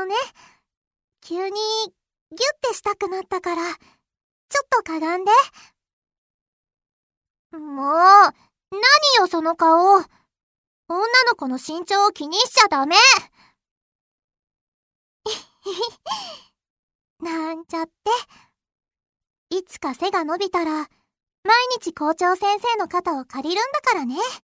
ね、急にギュッてしたくなったから、ちょっとかがんで。もう、何よその顔。女の子の身長を気にしちゃダメ。なんちゃって。いつか背が伸びたら、毎日校長先生の肩を借りるんだからね。